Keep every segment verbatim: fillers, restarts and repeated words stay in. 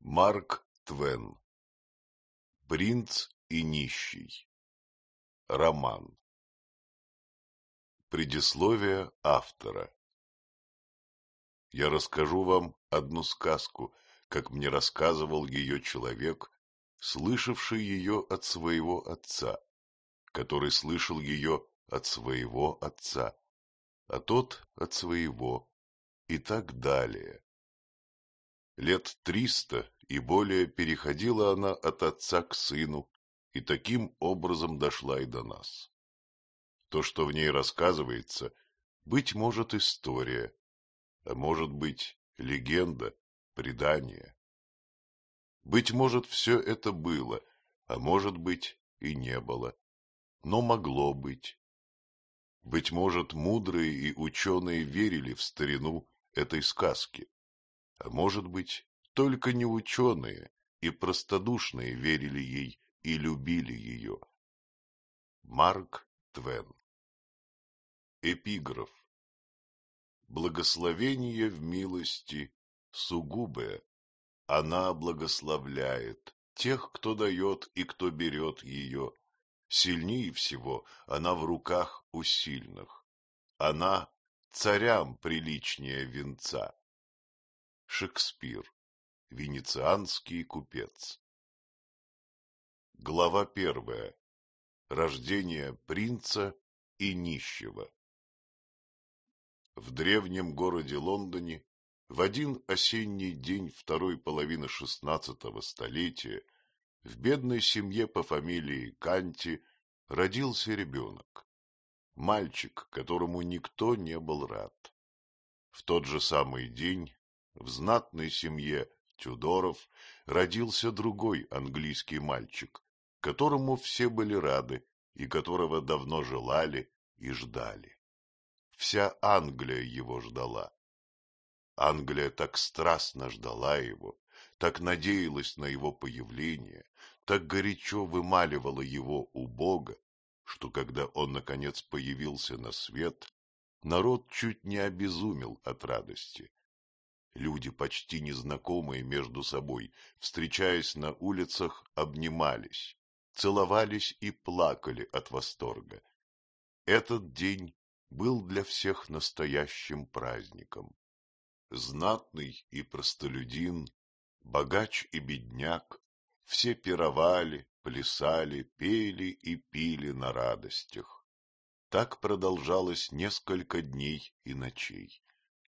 Марк Твен. Принц и нищий. Роман. Предисловие автора. Я расскажу вам одну сказку, как мне рассказывал ее человек, слышавший ее от своего отца, который слышал ее от своего отца, а тот от своего, и так далее. Лет триста и более переходила она от отца к сыну, и таким образом дошла и до нас. То, что в ней рассказывается, быть может история, а может быть легенда, предание. Быть может, все это было, а может быть и не было, но могло быть. Быть может, мудрые и ученые верили в старину этой сказки, а может быть, только не ученые и простодушные верили ей и любили ее. Марк Твен. Эпиграф. Благословение в милости сугубое, она благословляет тех, кто дает и кто берет ее. Сильнее всего она в руках у сильных. Она царям приличнее венца. Шекспир. Венецианский купец. Глава первая. Рождение принца и нищего. В древнем городе Лондоне в один осенний день второй половины шестнадцатого столетия в бедной семье по фамилии Канти родился ребенок, мальчик, которому никто не был рад. В тот же самый день в знатной семье Тюдоров родился другой английский мальчик, которому все были рады и которого давно желали и ждали. Вся Англия его ждала. Англия так страстно ждала его, так надеялась на его появление, так горячо вымаливала его у Бога, что когда он, наконец, появился на свет, народ чуть не обезумел от радости. Люди, почти незнакомые между собой, встречаясь на улицах, обнимались, целовались и плакали от восторга. Этот день был для всех настоящим праздником. Знатный и простолюдин, богач и бедняк, все пировали, плясали, пели и пили на радостях. Так продолжалось несколько дней и ночей.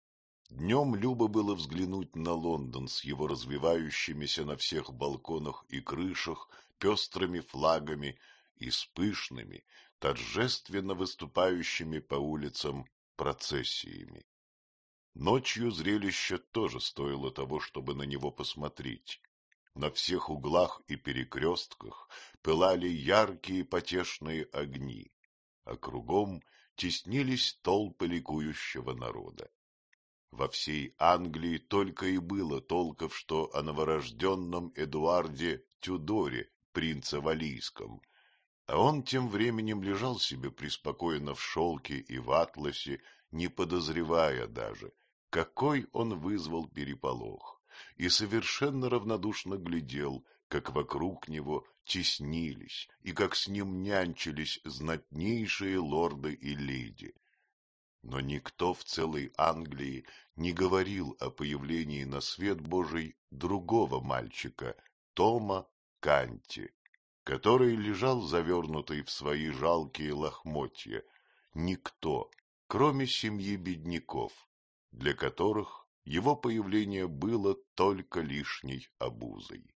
Днем любо было взглянуть на Лондон с его развивающимися на всех балконах и крышах пестрыми флагами и с пышными, торжественно выступающими по улицам процессиями. Ночью зрелище тоже стоило того, чтобы на него посмотреть. На всех углах и перекрестках пылали яркие потешные огни, а кругом теснились толпы ликующего народа. Во всей Англии только и было толков, что о новорожденном Эдуарде Тюдоре, принце Валийском, а он тем временем лежал себе преспокойно в шелке и в атласе, не подозревая даже, какой он вызвал переполох, и совершенно равнодушно глядел, как вокруг него теснились и как с ним нянчились знатнейшие лорды и леди. Но никто в целой Англии не говорил о появлении на свет Божий другого мальчика, Тома Канти, который лежал завернутый в свои жалкие лохмотья. Никто, кроме семьи бедняков, для которых его появление было только лишней обузой.